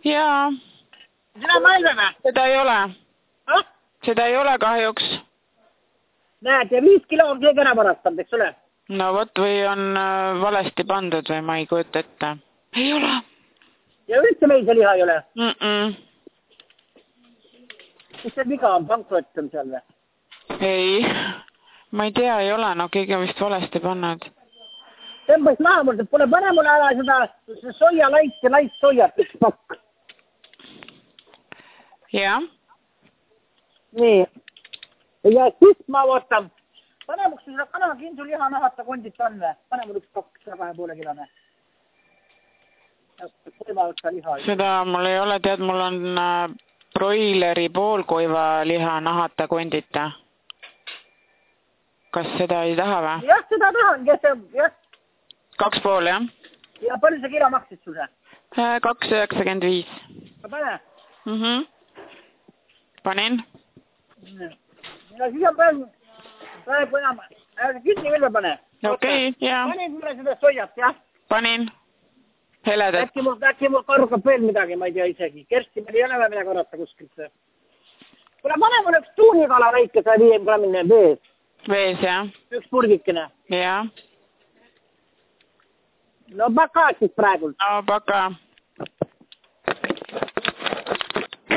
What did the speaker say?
Jaa. Sina Mailveme? Seda ei ole. Ah? Seda ei ole kahjuks. Näed, ja 5 kilo on keegi ära varastanud, eks ole? No vot, või on valesti pandud või ma ei kujuta ette. Ei ole. Ja üldse meil see liha ei ole? Mis see viga on, pankrott on seal või? Ei. Ma ei tea, ei ole. No keegi on vist valesti pannud. Tõmbas maha mul, pole pane mulle ära seda soia lait ja lait soiat, üks pakk. Jah. Nii. Ja siis ma vaatan. Pane muks seda kanakinsu liha nahata kondit on või? Pane mul üks pakk 2,5 kilone. Seda mul ei ole, tead, mul on broileri poolkuiva liha nahata kondita. Kas seda ei taha või? Jah, seda tahan, kes see, jah. 2,5, jah? Ja palju see kilo maksis sulle? 2,95. Pane? Panin. Ja siis on praegu enam, kinni veel me pane. Okei, jah. Panin mulle seda soiat, jah? Panin. Heledat. Äkki mul kargab veel midagi, ma ei tea isegi. Kersti, meil ei ole midagi korrata kuskilt. Kuule, pane mulle üks tuunikala väike 105 grammine vees. Vees, jah. Üks purgikene. Jah. No paka siis praegu. No paka.